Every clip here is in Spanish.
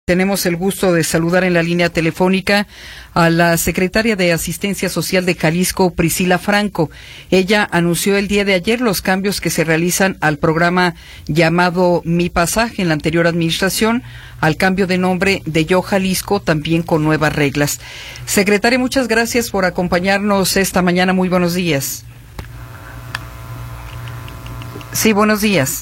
tenemos el gusto de saludar en la línea telefónica a la secretaria de Asistencia Social de Jalisco, Priscila Franco. Ella anunció el día de ayer los cambios que se realizan al programa llamado Mi Pasaje en la anterior administración, al cambio de nombre de Yo Jalisco, también con nuevas reglas. Secretaria, muchas gracias por acompañarnos esta mañana. Muy buenos días. Sí, buenos días.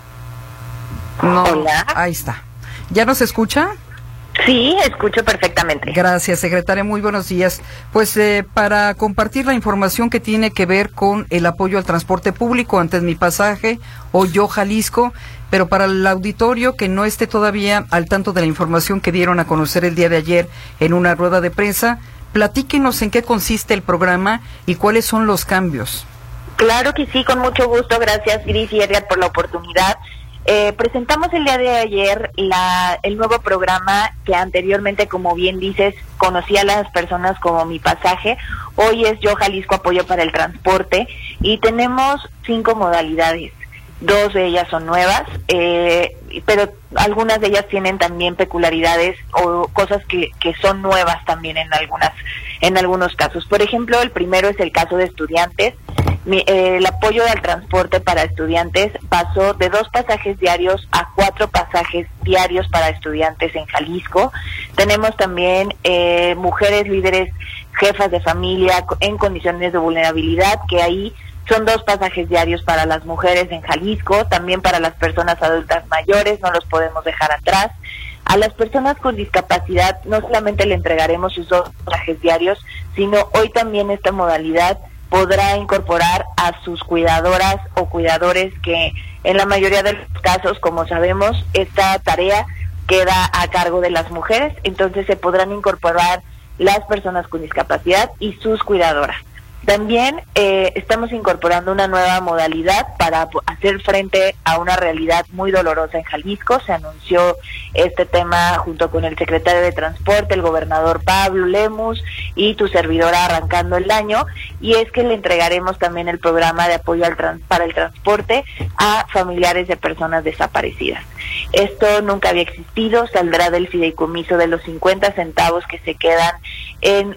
No, hola. Ahí está. ¿Ya nos escucha? Sí, escucho perfectamente. Gracias, secretaria. Muy buenos días. Pues para compartir la información que tiene que ver con el apoyo al transporte público, antes Mi Pasaje o Yo Jalisco, pero para el auditorio que no esté todavía al tanto de la información que dieron a conocer el día de ayer en una rueda de prensa, platíquenos en qué consiste el programa y cuáles son los cambios. Claro que sí, con mucho gusto. Gracias, Gris y Edgar, por la oportunidad. Presentamos el día de ayer el nuevo programa que anteriormente, como bien dices, conocía a las personas como Mi Pasaje. Hoy es Yo Jalisco Apoyo para el Transporte y tenemos 5 modalidades. 2 de ellas son nuevas, pero algunas de ellas tienen también peculiaridades o cosas que son nuevas también en algunos casos. Por ejemplo, el primero es el caso de estudiantes. El apoyo al transporte para estudiantes pasó de 2 pasajes diarios a 4 pasajes diarios para estudiantes en Jalisco. Tenemos también mujeres líderes, jefas de familia en condiciones de vulnerabilidad, que ahí son 2 pasajes diarios para las mujeres en Jalisco, también para las personas adultas mayores, no los podemos dejar atrás. A las personas con discapacidad no solamente le entregaremos sus 2 pasajes diarios, sino hoy también esta modalidad podrá incorporar a sus cuidadoras o cuidadores, que en la mayoría de los casos, como sabemos, esta tarea queda a cargo de las mujeres, entonces se podrán incorporar las personas con discapacidad y sus cuidadoras. También estamos incorporando una nueva modalidad para hacer frente a una realidad muy dolorosa en Jalisco. Se anunció este tema junto con el secretario de Transporte, el gobernador Pablo Lemus y tu servidora arrancando el año, y es que le entregaremos también el programa de apoyo para el transporte a familiares de personas desaparecidas. Esto nunca había existido, saldrá del fideicomiso de los 50 centavos que se quedan en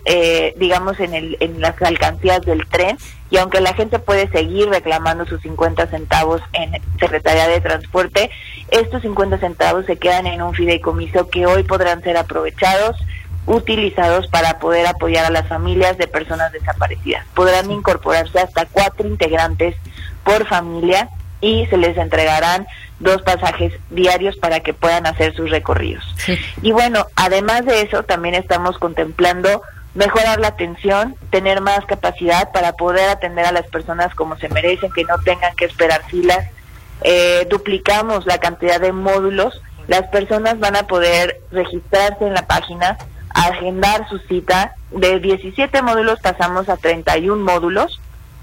las alcancías del tren, y aunque la gente puede seguir reclamando sus 50 centavos en Secretaría de Transporte, estos 50 centavos se quedan en un fideicomiso que hoy podrán ser aprovechados, utilizados para poder apoyar a las familias de personas desaparecidas. Podrán incorporarse hasta 4 integrantes por familia y se les entregarán 2 pasajes diarios para que puedan hacer sus recorridos. Sí. Y bueno, además de eso, también estamos contemplando mejorar la atención, tener más capacidad para poder atender a las personas como se merecen, que no tengan que esperar filas. Duplicamos la cantidad de módulos. Las personas van a poder registrarse en la página, agendar su cita. De 17 módulos pasamos a 31 módulos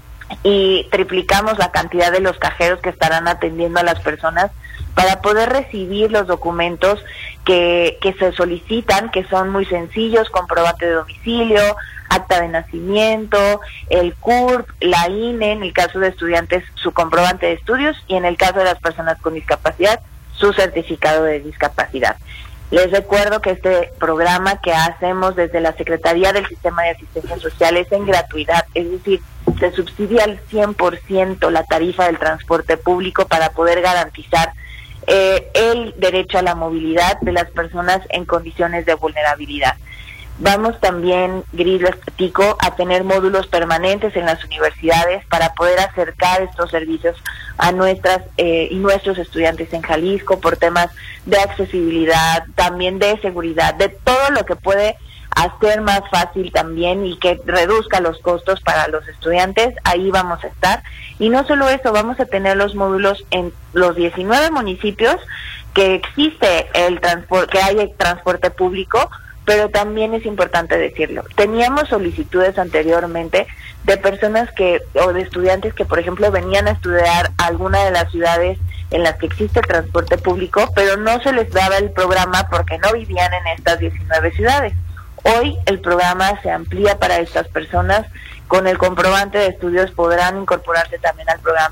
y triplicamos la cantidad de los cajeros que estarán atendiendo a las personas para poder recibir los documentos que se solicitan, que son muy sencillos: comprobante de domicilio, acta de nacimiento, el CURP, la INE, en el caso de estudiantes su comprobante de estudios, y en el caso de las personas con discapacidad su certificado de discapacidad. Les recuerdo que este programa que hacemos desde la Secretaría del Sistema de Asistencia Social es en gratuidad, es decir, se subsidia al 100% la tarifa del transporte público para poder garantizar el derecho a la movilidad de las personas en condiciones de vulnerabilidad. Vamos también, Gris, les platico, a tener módulos permanentes en las universidades para poder acercar estos servicios a nuestras y nuestros estudiantes en Jalisco, por temas de accesibilidad, también de seguridad, de todo lo que puede hacer más fácil también y que reduzca los costos para los estudiantes. Ahí vamos a estar. Y no solo eso, vamos a tener los módulos en los 19 municipios que existe que hay transporte público, pero también es importante decirlo. Teníamos solicitudes anteriormente de personas o de estudiantes que, por ejemplo, venían a estudiar a alguna de las ciudades en las que existe el transporte público, pero no se les daba el programa porque no vivían en estas 19 ciudades. Hoy el programa se amplía para estas personas. Con el comprobante de estudios podrán incorporarse también al programa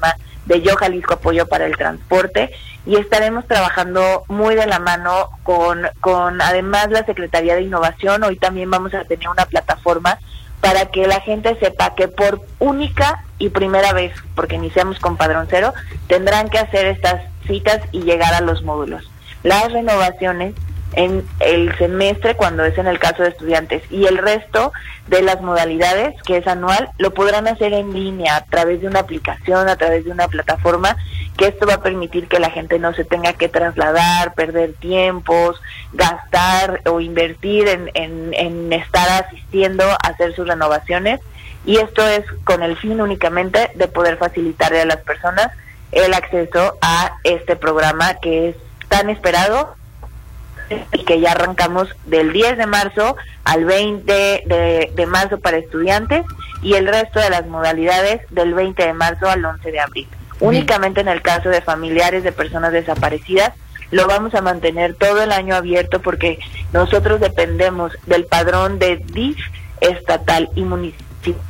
de Yo Jalisco Apoyo para el Transporte, y estaremos trabajando muy de la mano con además la Secretaría de Innovación. Hoy también vamos a tener una plataforma para que la gente sepa que por única y primera vez, porque iniciamos con Padrón Cero, tendrán que hacer estas citas y llegar a los módulos. Las renovaciones en el semestre, cuando es en el caso de estudiantes, y el resto de las modalidades, que es anual, lo podrán hacer en línea, a través de una aplicación, a través de una plataforma, que esto va a permitir que la gente no se tenga que trasladar, perder tiempos, gastar o invertir en estar asistiendo a hacer sus renovaciones, y esto es con el fin únicamente de poder facilitarle a las personas el acceso a este programa que es tan esperado y que ya arrancamos del 10 de marzo al 20 de marzo para estudiantes, y el resto de las modalidades del 20 de marzo al 11 de abril. Únicamente en el caso de familiares de personas desaparecidas lo vamos a mantener todo el año abierto, porque nosotros dependemos del padrón de DIF estatal y municipal.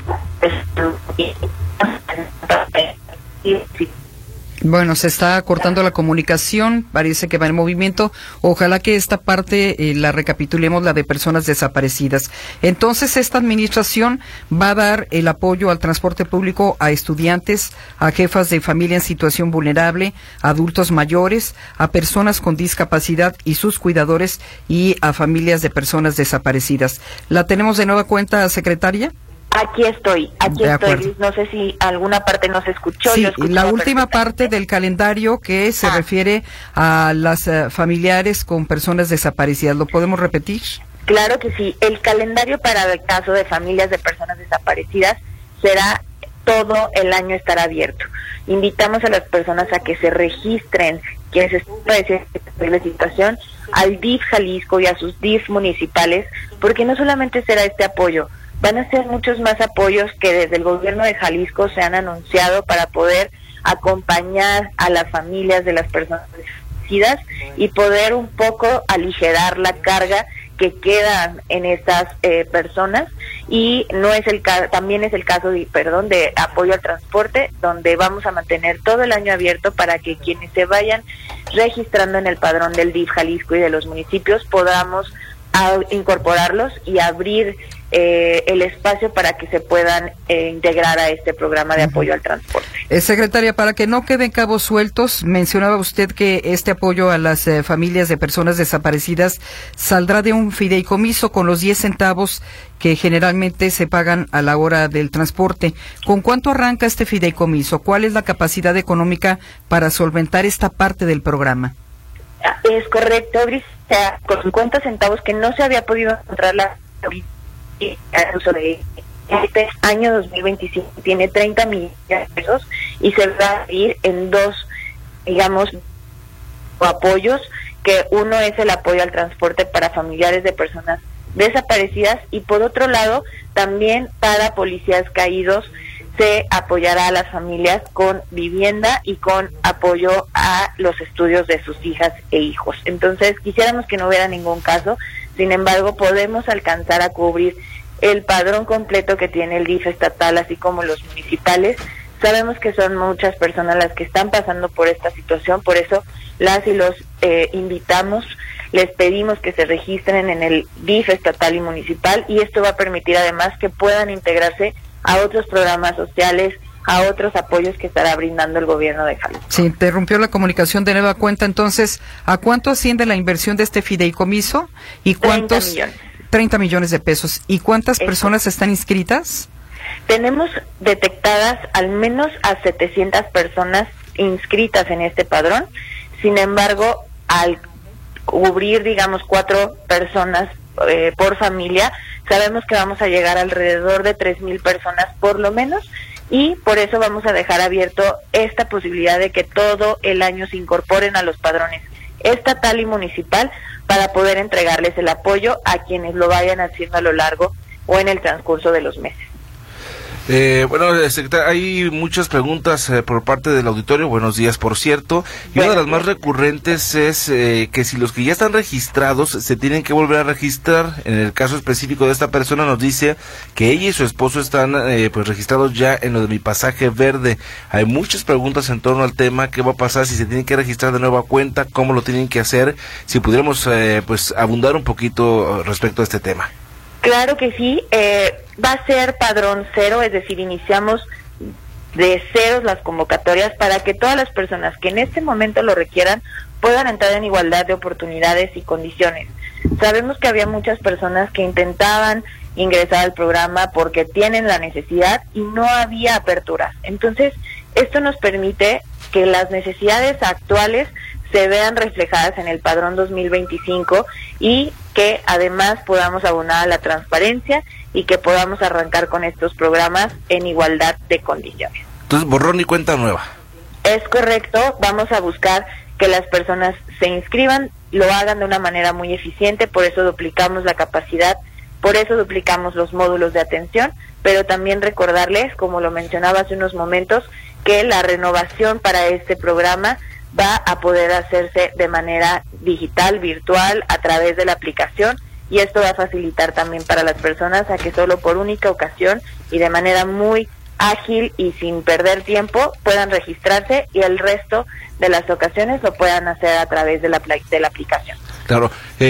Bueno, se está cortando la comunicación, parece que va en movimiento. Ojalá que esta parte la recapitulemos, la de personas desaparecidas. Entonces, esta administración va a dar el apoyo al transporte público a estudiantes, a jefas de familia en situación vulnerable, a adultos mayores, a personas con discapacidad y sus cuidadores, y a familias de personas desaparecidas. ¿La tenemos de nueva cuenta, secretaria? Aquí estoy, Luis. No sé si alguna parte no se escuchó. Sí, la última parte del calendario que se refiere a las familiares con personas desaparecidas. ¿Lo podemos repetir? Claro que sí. El calendario para el caso de familias de personas desaparecidas será todo el año, estará abierto. Invitamos a las personas a que se registren, quienes están padeciendo esta situación, al DIF Jalisco y a sus DIF municipales, porque no solamente será este apoyo, van a ser muchos más apoyos que desde el gobierno de Jalisco se han anunciado para poder acompañar a las familias de las personas desaparecidas y poder un poco aligerar la carga que quedan en estas personas. Y no es también es el caso de apoyo al transporte, donde vamos a mantener todo el año abierto para que quienes se vayan registrando en el padrón del DIF Jalisco y de los municipios podamos incorporarlos y abrir el espacio para que se puedan integrar a este programa de apoyo al transporte. Secretaria, para que no queden cabos sueltos, mencionaba usted que este apoyo a las familias de personas desaparecidas saldrá de un fideicomiso con los 10 centavos que generalmente se pagan a la hora del transporte. ¿Con cuánto arranca este fideicomiso? ¿Cuál es la capacidad económica para solventar esta parte del programa? Es correcto, Brice, con 50 centavos que no se había podido encontrar al uso de este año 2025 tiene 30 millones de pesos y se va a ir en dos, digamos, apoyos, que uno es el apoyo al transporte para familiares de personas desaparecidas, y por otro lado también para policías caídos se apoyará a las familias con vivienda y con apoyo a los estudios de sus hijas e hijos. Entonces quisiéramos que no hubiera ningún caso, sin embargo podemos alcanzar a cubrir el padrón completo que tiene el DIF estatal, así como los municipales. Sabemos que son muchas personas las que están pasando por esta situación, por eso las y los invitamos, les pedimos que se registren en el DIF estatal y municipal, y esto va a permitir además que puedan integrarse a otros programas sociales, a otros apoyos que estará brindando el gobierno de Jalisco. Se interrumpió la comunicación de nueva cuenta, entonces, ¿a cuánto asciende la inversión de este fideicomiso? ¿Y cuántos? 30 millones. 30 millones de pesos. ¿Y cuántas personas están inscritas? Tenemos detectadas al menos a 700 personas inscritas en este padrón. Sin embargo, al cubrir, digamos, 4 personas por familia, sabemos que vamos a llegar alrededor de 3,000 personas por lo menos, y por eso vamos a dejar abierto esta posibilidad de que todo el año se incorporen a los padrones estatal y municipal para poder entregarles el apoyo a quienes lo vayan haciendo a lo largo o en el transcurso de los meses. Bueno, secretaria, hay muchas preguntas por parte del auditorio. Buenos días, por cierto. Y una de las más recurrentes es que si los que ya están registrados se tienen que volver a registrar. En el caso específico de esta persona nos dice que ella y su esposo están pues registrados ya en lo de Mi Pasaje Verde. Hay muchas preguntas en torno al tema. ¿Qué va a pasar si se tienen que registrar de nueva cuenta? ¿Cómo lo tienen que hacer? Si pudiéramos pues abundar un poquito respecto a este tema. Claro que sí, va a ser padrón cero, es decir, iniciamos de ceros las convocatorias para que todas las personas que en este momento lo requieran puedan entrar en igualdad de oportunidades y condiciones. Sabemos que había muchas personas que intentaban ingresar al programa porque tienen la necesidad y no había aperturas. Entonces, esto nos permite que las necesidades actuales se vean reflejadas en el padrón 2025 y que además podamos abonar a la transparencia y que podamos arrancar con estos programas en igualdad de condiciones. Entonces, borrón y cuenta nueva. Es correcto, vamos a buscar que las personas se inscriban, lo hagan de una manera muy eficiente, por eso duplicamos la capacidad, por eso duplicamos los módulos de atención, pero también recordarles, como lo mencionaba hace unos momentos, que la renovación para este programa va a poder hacerse de manera digital, virtual, a través de la aplicación, y esto va a facilitar también para las personas a que solo por única ocasión y de manera muy ágil y sin perder tiempo puedan registrarse y el resto de las ocasiones lo puedan hacer a través de la aplicación. Claro.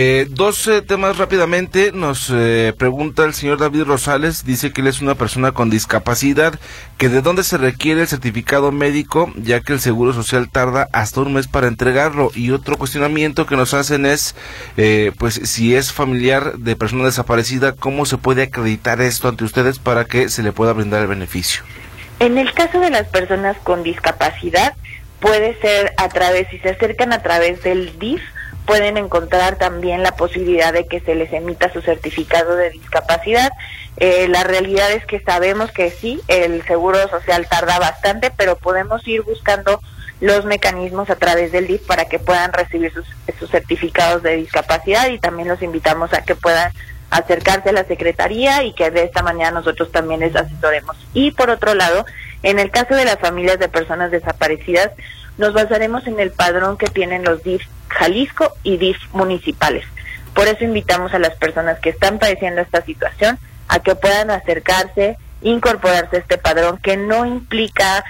Dos temas rápidamente. Nos pregunta el señor David Rosales, dice que él es una persona con discapacidad, que de dónde se requiere el certificado médico, ya que el Seguro Social tarda hasta un mes para entregarlo. Y otro cuestionamiento que nos hacen es, pues si es familiar de persona desaparecida, ¿cómo se puede acreditar esto ante ustedes para que se le pueda brindar el beneficio? En el caso de las personas con discapacidad, puede ser a través, si se acercan a través del DIF, pueden encontrar también la posibilidad de que se les emita su certificado de discapacidad. La realidad es que sabemos que sí, el Seguro Social tarda bastante, pero podemos ir buscando los mecanismos a través del DIF para que puedan recibir sus certificados de discapacidad, y también los invitamos a que puedan acercarse a la Secretaría y que de esta manera nosotros también les asesoremos. Y por otro lado, en el caso de las familias de personas desaparecidas, nos basaremos en el padrón que tienen los DIF Jalisco y DIF municipales. Por eso invitamos a las personas que están padeciendo esta situación a que puedan acercarse, incorporarse a este padrón, que no implica,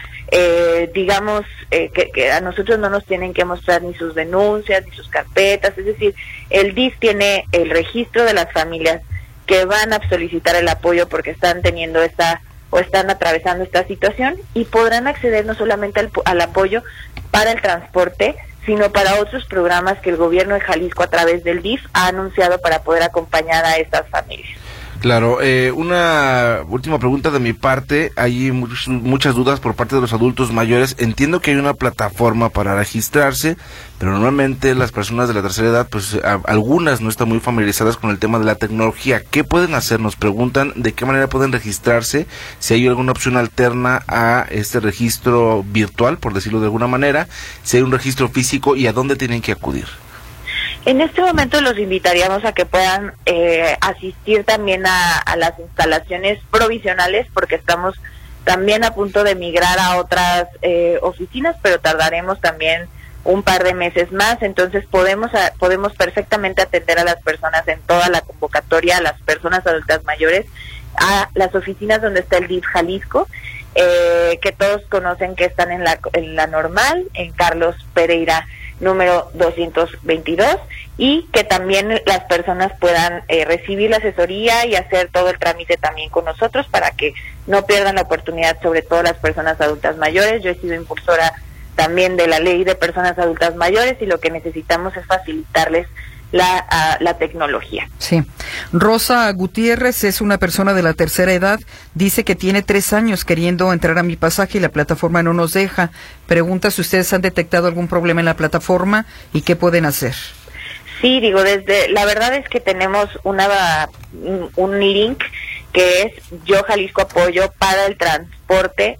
que a nosotros no nos tienen que mostrar ni sus denuncias, ni sus carpetas, es decir, el DIF tiene el registro de las familias que van a solicitar el apoyo porque están teniendo están atravesando esta situación, y podrán acceder no solamente al apoyo para el transporte, sino para otros programas que el gobierno de Jalisco a través del DIF ha anunciado para poder acompañar a estas familias. Claro, una última pregunta de mi parte. Hay muchas dudas por parte de los adultos mayores. Entiendo que hay una plataforma para registrarse, pero normalmente las personas de la tercera edad, pues algunas no están muy familiarizadas con el tema de la tecnología. ¿Qué pueden hacer? Nos preguntan de qué manera pueden registrarse, si hay alguna opción alterna a este registro virtual, por decirlo de alguna manera, si hay un registro físico y a dónde tienen que acudir. En este momento los invitaríamos a que puedan asistir también a las instalaciones provisionales, porque estamos también a punto de migrar a otras oficinas, pero tardaremos también un par de meses más. Entonces podemos perfectamente atender a las personas en toda la convocatoria, a las personas adultas mayores, a las oficinas donde está el DIF Jalisco, que todos conocen que están en la Normal, en Carlos Pereira número 222, y que también las personas puedan recibir la asesoría y hacer todo el trámite también con nosotros para que no pierdan la oportunidad, sobre todo las personas adultas mayores. Yo he sido impulsora también de la ley de personas adultas mayores y lo que necesitamos es facilitarles la tecnología. Sí. Rosa Gutiérrez es una persona de la tercera edad, dice que tiene 3 años queriendo entrar a Mi Pasaje y la plataforma no nos deja. Pregunta si ustedes han detectado algún problema en la plataforma y qué pueden hacer. Sí, la verdad es que tenemos un link que es Yo Jalisco Apoyo para el Transporte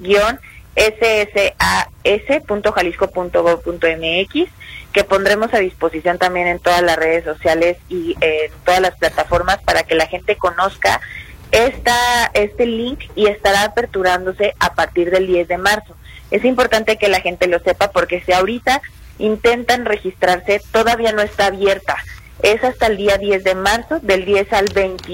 /ssas.jalisco.gov.mx, que pondremos a disposición también en todas las redes sociales y en todas las plataformas para que la gente conozca este link y estará aperturándose a partir del 10 de marzo. Es importante que la gente lo sepa porque si ahorita intentan registrarse, todavía no está abierta. Es hasta el día 10 de marzo, del 10 al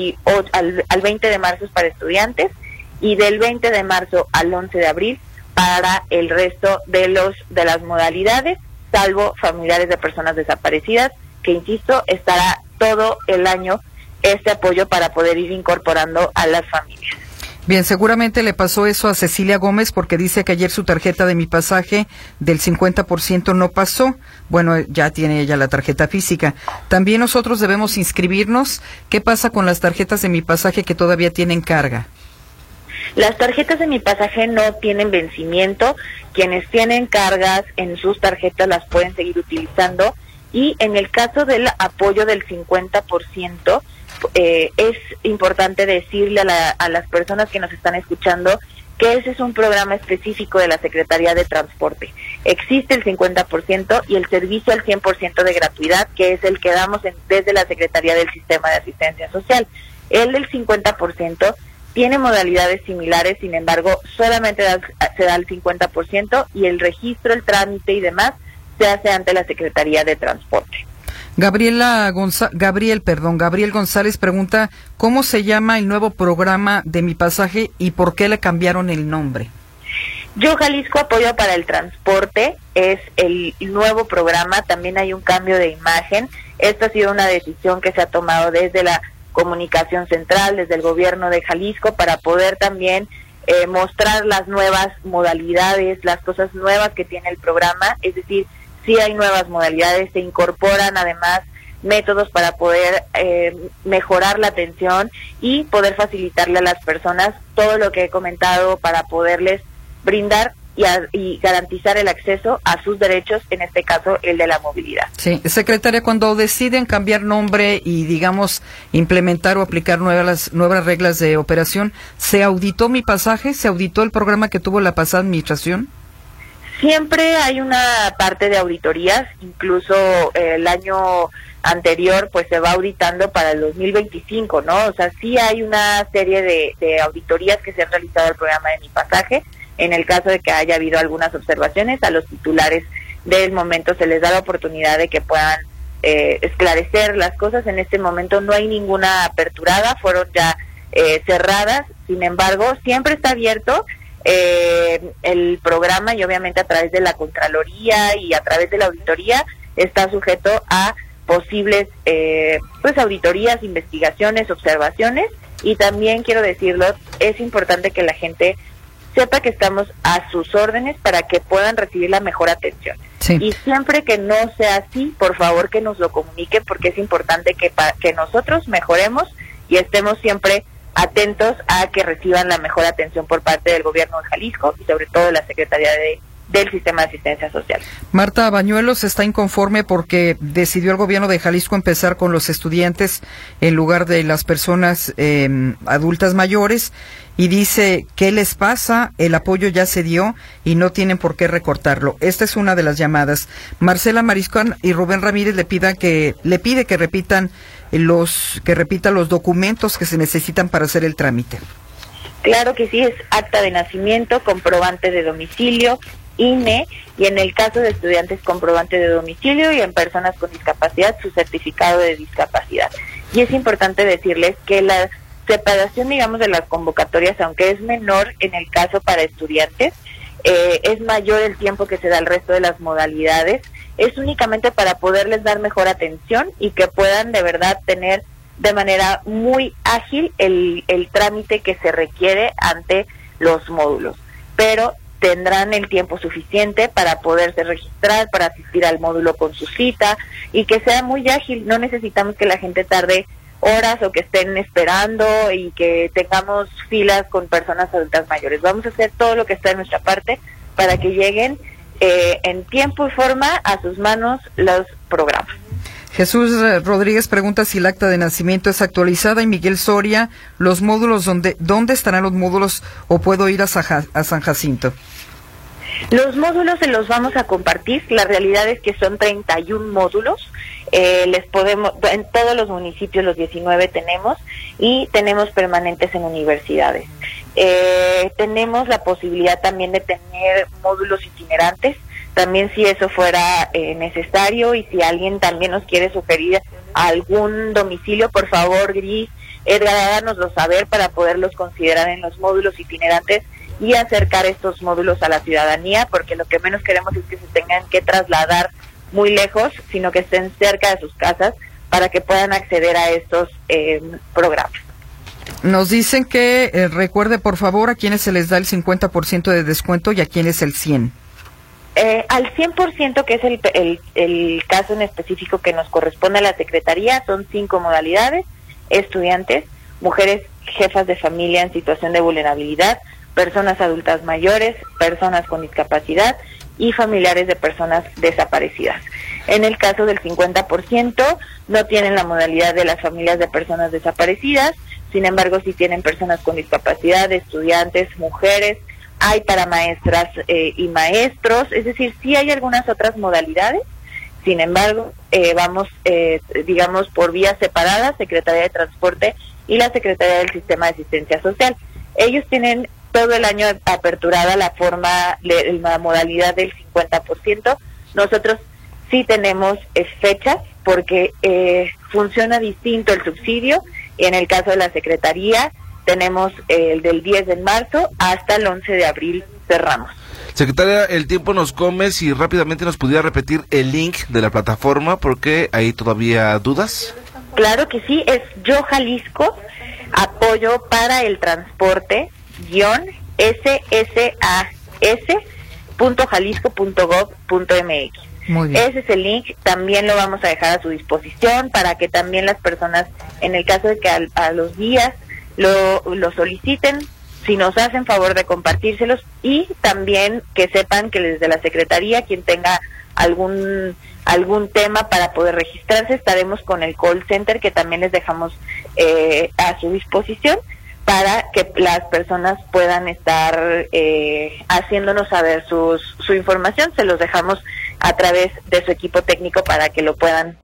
20 de marzo es para estudiantes y del 20 de marzo al 11 de abril para el resto de las modalidades, salvo familiares de personas desaparecidas, que insisto, estará todo el año este apoyo para poder ir incorporando a las familias. Bien, seguramente le pasó eso a Cecilia Gómez porque dice que ayer su tarjeta de Mi Pasaje del 50% no pasó. Bueno, ya tiene ella la tarjeta física. También nosotros debemos inscribirnos. ¿Qué pasa con las tarjetas de Mi Pasaje que todavía tienen carga? Las tarjetas de Mi Pasaje no tienen vencimiento. Quienes tienen cargas en sus tarjetas las pueden seguir utilizando. Y en el caso del apoyo del 50%, es importante decirle a las personas que nos están escuchando que ese es un programa específico de la Secretaría de Transporte. Existe el 50% y el servicio al 100% de gratuidad, que es el que damos desde la Secretaría del Sistema de Asistencia Social. El del 50% tiene modalidades similares, sin embargo, solamente se da el 50% y el registro, el trámite y demás se hace ante la Secretaría de Transporte. Gabriel González pregunta, ¿cómo se llama el nuevo programa de Mi Pasaje y por qué le cambiaron el nombre? Yo Jalisco Apoyo para el Transporte es el nuevo programa, también hay un cambio de imagen. Esta ha sido una decisión que se ha tomado desde la Comunicación Central, desde el gobierno de Jalisco, para poder también mostrar las nuevas modalidades, las cosas nuevas que tiene el programa, es decir, sí hay nuevas modalidades, se incorporan además métodos para poder mejorar la atención y poder facilitarle a las personas todo lo que he comentado para poderles brindar y garantizar el acceso a sus derechos, en este caso el de la movilidad. Sí, secretaria, cuando deciden cambiar nombre y digamos implementar o aplicar nuevas reglas de operación, ¿se auditó Mi Pasaje? ¿Se auditó el programa que tuvo la pasada administración? Siempre hay una parte de auditorías, incluso el año anterior pues se va auditando para el 2025, ¿no? O sea, sí hay una serie de auditorías que se han realizado al programa de Mi Pasaje. En el caso de que haya habido algunas observaciones, a los titulares del momento se les da la oportunidad de que puedan esclarecer las cosas. En este momento no hay ninguna aperturada, fueron ya cerradas, sin embargo, siempre está abierto el programa y obviamente a través de la Contraloría y a través de la auditoría está sujeto a posibles pues auditorías, investigaciones, observaciones, y también quiero decirlo, es importante que la gente sepa que estamos a sus órdenes para que puedan recibir la mejor atención. Sí. Y siempre que no sea así, por favor que nos lo comuniquen, porque es importante que nosotros mejoremos y estemos siempre atentos a que reciban la mejor atención por parte del gobierno de Jalisco y sobre todo de la Secretaría del Sistema de Asistencia Social. Marta Bañuelos está inconforme porque decidió el gobierno de Jalisco empezar con los estudiantes en lugar de las personas adultas mayores y dice, ¿qué les pasa? El apoyo ya se dio y no tienen por qué recortarlo. Esta es una de las llamadas. Marcela Mariscal y Rubén Ramírez le pide que repitan los documentos que se necesitan para hacer el trámite. Claro que sí, es acta de nacimiento, comprobante de domicilio, INE, y en el caso de estudiantes, comprobante de domicilio, y en personas con discapacidad, su certificado de discapacidad. Y es importante decirles que la separación, digamos, de las convocatorias, aunque es menor en el caso para estudiantes, es mayor el tiempo que se da al resto de las modalidades, es únicamente para poderles dar mejor atención y que puedan de verdad tener de manera muy ágil el trámite que se requiere ante los módulos, pero tendrán el tiempo suficiente para poderse registrar, para asistir al módulo con su cita y que sea muy ágil. No necesitamos que la gente tarde horas o que estén esperando y que tengamos filas con personas adultas mayores. Vamos a hacer todo lo que está en nuestra parte para que lleguen en tiempo y forma a sus manos los programas. Jesús Rodríguez pregunta si el acta de nacimiento es actualizada, y Miguel Soria, los módulos, ¿dónde estarán los módulos o puedo ir a San Jacinto? Los módulos se los vamos a compartir. La realidad es que son 31 módulos. Les podemos, en todos los municipios, los 19 tenemos, y tenemos permanentes en universidades. Tenemos la posibilidad también de tener módulos itinerantes, también si eso fuera necesario, y si alguien también nos quiere sugerir algún domicilio, por favor, Gris, Edgar, háganoslo saber para poderlos considerar en los módulos itinerantes y acercar estos módulos a la ciudadanía, porque lo que menos queremos es que se tengan que trasladar muy lejos, sino que estén cerca de sus casas para que puedan acceder a estos programas. Nos dicen que recuerde por favor a quienes se les da el 50% de descuento y a quienes el 100%. Al 100%, que es el caso en específico que nos corresponde a la Secretaría, son 5 modalidades: estudiantes, mujeres jefas de familia en situación de vulnerabilidad, personas adultas mayores, personas con discapacidad y familiares de personas desaparecidas. En el caso del 50%, no tienen la modalidad de las familias de personas desaparecidas, sin embargo sí tienen personas con discapacidad, estudiantes, mujeres, hay para maestras y maestros, es decir, sí hay algunas otras modalidades. Sin embargo, vamos, digamos, por vías separadas, Secretaría de Transporte y la Secretaría del Sistema de Asistencia Social. Ellos tienen todo el año aperturada la modalidad del 50%. Nosotros sí tenemos fechas, porque funciona distinto el subsidio, y en el caso de la Secretaría tenemos el del 10 de marzo hasta el 11 de abril cerramos. Secretaria, el tiempo nos come, si rápidamente nos pudiera repetir el link de la plataforma, porque hay todavía dudas. Claro que sí, es Yo Jalisco, apoyo para el transporte, /sas.jalisco.gov.mx. Muy bien. Ese es el link, también lo vamos a dejar a su disposición para que también las personas, en el caso de que a los días lo soliciten, si nos hacen favor de compartírselos, y también que sepan que desde la Secretaría, quien tenga algún tema para poder registrarse, estaremos con el call center, que también les dejamos a su disposición, para que las personas puedan estar haciéndonos saber su información. Se los dejamos a través de su equipo técnico para que lo puedan